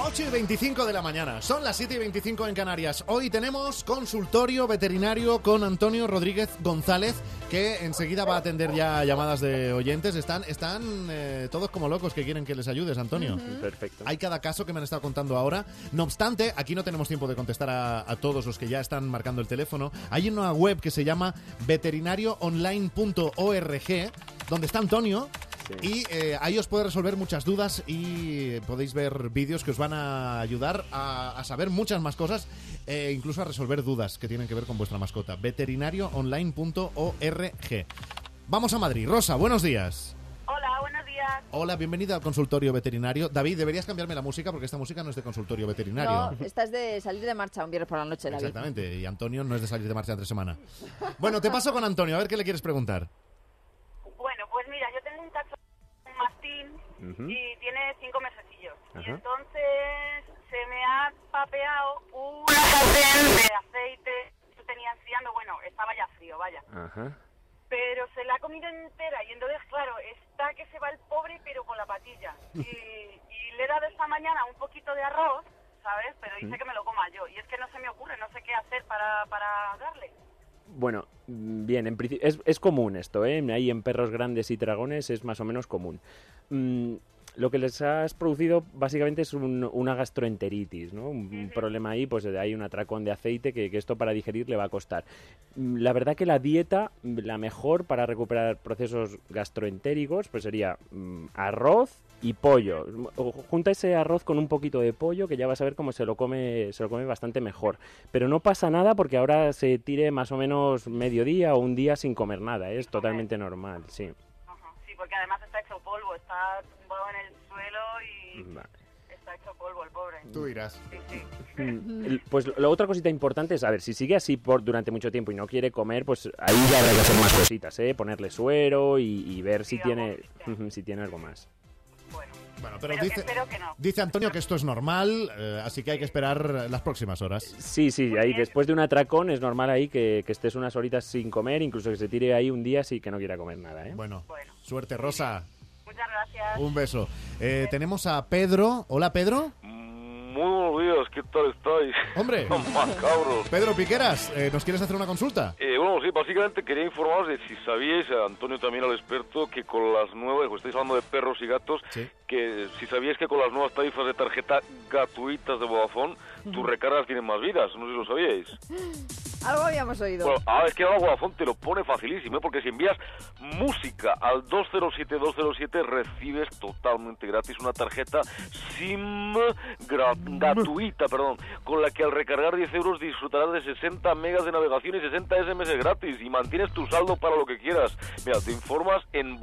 8:25 de la mañana, son las 7:25 en Canarias. Hoy tenemos consultorio veterinario con Antonio Rodríguez González, que enseguida va a atender ya llamadas de oyentes. Están todos como locos que quieren que les ayudes, Antonio. Perfecto. Hay cada caso que me han estado contando ahora. No obstante, aquí no tenemos tiempo de contestar a todos los que ya están marcando el teléfono. Hay una web que se llama veterinarioonline.org, donde está Antonio. Sí. Y ahí os puede resolver muchas dudas y podéis ver vídeos que os van a ayudar a saber muchas más cosas, incluso a resolver dudas que tienen que ver con vuestra mascota. veterinarioonline.org. Vamos a Madrid. Rosa, buenos días. Hola, buenos días. Hola, bienvenida al consultorio veterinario. David, deberías cambiarme la música porque esta música no es de consultorio veterinario. No, esta es de salir de marcha un viernes por la noche, David. Exactamente, y Antonio no es de salir de marcha entre semana. Bueno, te paso con Antonio, a ver qué le quieres preguntar. Bueno, pues mira, yo tengo un cachorro, un mastín, y tiene 5 mesecillos. Y entonces se me ha papeado una sartén de aceite que tenía enfriando. Bueno, estaba ya frío, vaya. Pero se la ha comido entera y entonces, claro, está que se va el pobre, pero con la patilla. Y le he dado esta mañana un poquito de arroz, ¿sabes? Pero dice que me lo coma yo. Y es que no se me ocurre, no sé qué hacer para darle. Bueno, bien, en principio es común esto, ¿eh? Ahí en perros grandes y dragones es más o menos común. Lo que les has producido básicamente es una gastroenteritis, ¿no? Un problema ahí, pues hay un atracón de aceite que esto para digerir le va a costar. La verdad que la dieta, la mejor para recuperar procesos gastroentéricos, pues sería arroz y pollo. Junta ese arroz con un poquito de pollo que ya vas a ver cómo se lo come bastante mejor. Pero no pasa nada porque ahora se tire más o menos mediodía o un día sin comer nada, ¿eh? Es totalmente normal, sí. Sí, porque además está hecho polvo, está tumbado en el suelo y está hecho polvo el pobre. Tú dirás. Sí. Pues la otra cosita importante es, a ver, si sigue así durante mucho tiempo y no quiere comer, pues ahí ya habrá que hacer más cositas, ¿eh? Ponerle suero y ver si tiene algo más. Bueno, pero espero que no. Dice Antonio que esto es normal, así que hay que esperar las próximas horas. Sí, ahí después de un atracón es normal ahí que estés unas horitas sin comer, incluso que se tire ahí un día sí que no quiera comer nada, ¿eh? Bueno. Suerte, Rosa. Muchas gracias. Un beso. Tenemos a Pedro. Hola, Pedro. Muy buenos días, ¿qué tal estáis? Hombre, macabros. Pedro Piqueras, ¿nos quieres hacer una consulta? Bueno, sí, básicamente quería informaros de si sabíais, Antonio también al experto, que con las nuevas, estáis hablando de perros y gatos, que si sabíais que con las nuevas tarifas de tarjeta gratuitas de Vodafone, tus recargas tienen más vidas, no sé si lo sabíais. Algo habíamos oído. Bueno, es que ahora Vodafone te lo pone facilísimo, porque si envías música al 207-207 recibes totalmente gratis una tarjeta SIM gratuita, con la que al recargar 10 euros disfrutarás de 60 megas de navegación y 60 SMS gratis y mantienes tu saldo para lo que quieras. Mira, te informas en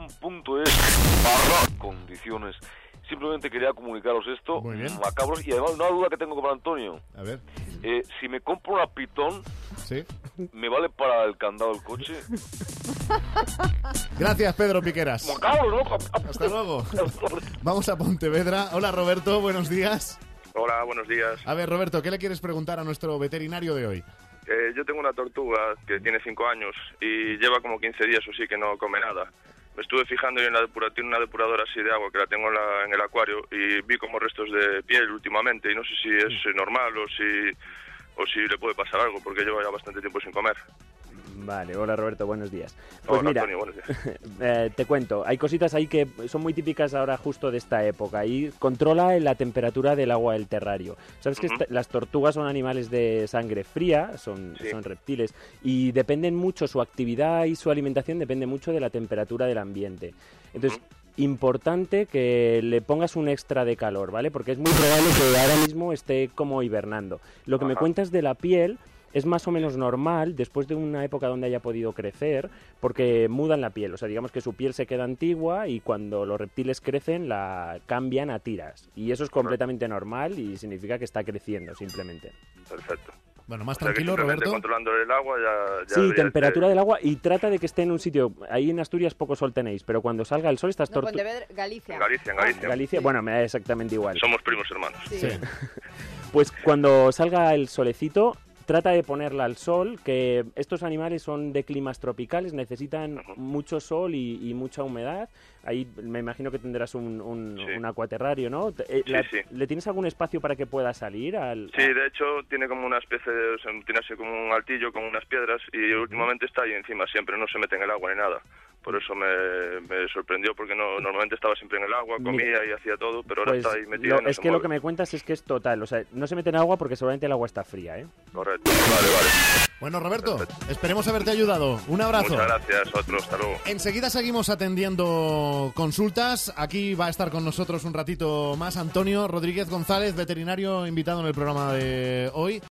vodafone.es/condiciones. Simplemente quería comunicaros esto, macabros, y además una duda que tengo con Antonio. A ver. Si me compro una Python, ¿me vale para el candado del coche? Gracias, Pedro Piqueras. Macabros, ¿no? Hasta luego. Vamos a Pontevedra. Hola, Roberto, buenos días. Hola, buenos días. A ver, Roberto, ¿qué le quieres preguntar a nuestro veterinario de hoy? Yo tengo una tortuga que tiene 5 años y lleva como 15 días o sí que no come nada. Me estuve fijando y tiene una depuradora así de agua que la tengo en el acuario y vi como restos de piel últimamente y no sé si es normal o si le puede pasar algo porque lleva ya bastante tiempo sin comer. Vale, hola Roberto, buenos días. Pues hola, mira, Antonio, buenos días. Te cuento, hay cositas ahí que son muy típicas ahora justo de esta época y controla la temperatura del agua del terrario. Sabes que las tortugas son animales de sangre fría, son reptiles y dependen mucho, su actividad y su alimentación depende mucho de la temperatura del ambiente. Entonces, importante que le pongas un extra de calor, ¿vale? Porque es muy probable que ahora mismo esté como hibernando. Lo que me cuentas de la piel es más o menos normal después de una época donde haya podido crecer, porque mudan la piel. O sea, digamos que su piel se queda antigua y cuando los reptiles crecen la cambian a tiras. Y eso es completamente normal y significa que está creciendo simplemente. Perfecto. Bueno, más tranquilo, Roberto. Controlando el agua ya sí, temperatura del agua y trata de que esté en un sitio. Ahí en Asturias poco sol tenéis, pero cuando salga el sol estas Pontevedra, Galicia. Galicia, bueno, me da exactamente igual. Somos primos hermanos. Sí. Pues cuando salga el solecito, trata de ponerla al sol, que estos animales son de climas tropicales, necesitan mucho sol y mucha humedad. Ahí me imagino que tendrás un acuaterrario, ¿no? Sí. ¿Le tienes algún espacio para que pueda salir? Sí, de hecho tiene como una especie de... tiene así como un altillo con unas piedras y últimamente está ahí encima siempre, no se mete en el agua ni nada. Por eso me sorprendió, porque normalmente estaba siempre en el agua, comía y hacía todo, pero ahora pues está ahí metido. Es que lo que me cuentas es que es total, o sea, no se mete en agua porque seguramente el agua está fría, ¿eh? Correcto, vale. Bueno, Roberto, esperemos haberte ayudado. Un abrazo. Muchas gracias, otro, hasta luego. Enseguida seguimos atendiendo consultas. Aquí va a estar con nosotros un ratito más Antonio Rodríguez González, veterinario invitado en el programa de hoy.